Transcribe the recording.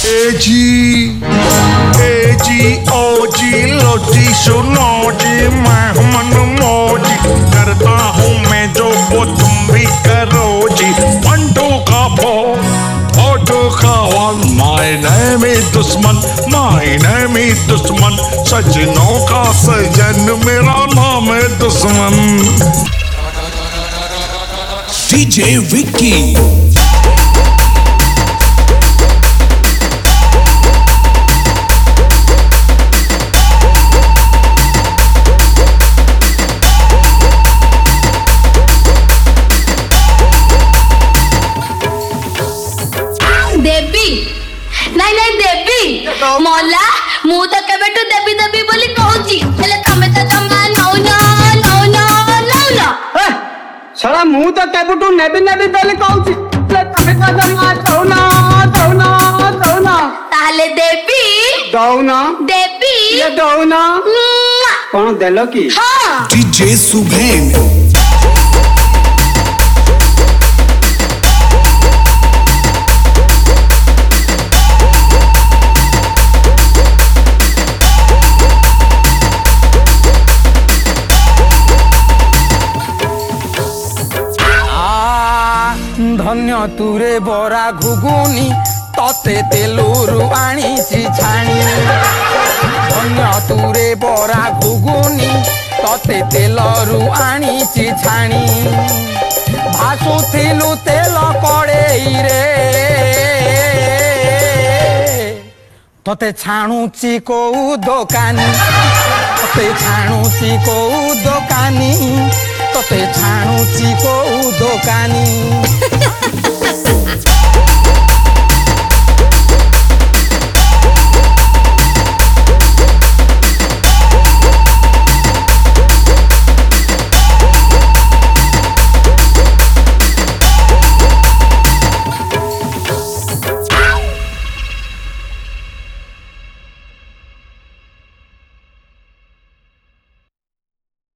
ओ जी लो जी सुनो जी मैं मन मौजी करता हूँ मैं जो वो तुम भी करो जी। 1 2 का 4 2 का 1 माय नेम इज दुश्मन माय नेम इज दुश्मन सजनों का सजन मेरा नाम है दुश्मन। डीजे विक्की मला मु तो केबेटू देबी देबी बोली कहूची हेले तमे तो जमा नौना नौना नौना साला मु तो केबेटू नेबी नेबी बोली कहूची हेले तमे तो जमा नौना नौना नौना ताले देबी दौना देबी ये दौना कौन देलो की हां डीजे सुभेन धन्य तुरे बरा घुगुनी तते तेलुरु आनीची छाणी धन्य तुरे बरा घुगुनी तते तेलरु आनीची छाणी भासुथिलु तेल कड़ेई रे तते छाणुची को दोकानी तते छाणुची को दोकानी तते छाणुची को दोकानी